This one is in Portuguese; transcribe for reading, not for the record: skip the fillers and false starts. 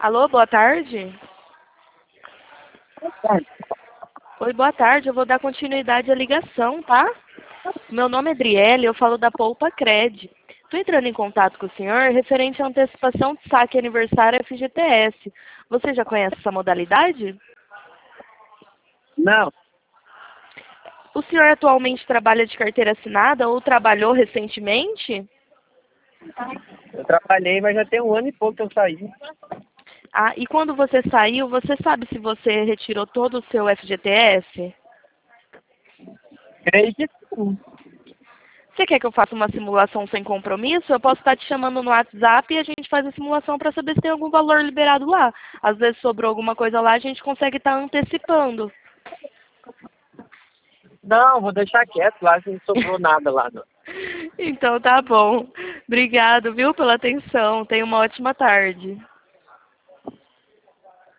Alô, boa tarde. Oi, boa tarde. Eu vou dar continuidade à ligação, tá? Meu nome é Adriele, eu falo da Poupa Cred. Estou entrando em contato com o senhor referente à antecipação de saque aniversário FGTS. Você já conhece essa modalidade? Não, O senhor atualmente trabalha de carteira assinada ou trabalhou recentemente? eu trabalhei, mas já tem um ano e pouco que eu saí. Ah, e quando você saiu, você sabe se você retirou todo o seu FGTS? Creio que sim. Você quer que eu faça uma simulação sem compromisso? Eu posso estar te chamando no WhatsApp e a gente faz a simulação para saber se tem algum valor liberado lá. Às vezes sobrou alguma coisa lá, a gente consegue estar antecipando. Não, vou deixar quieto lá, que não sobrou nada lá, não. Então tá bom. Obrigado, viu, pela atenção. Tenha uma ótima tarde.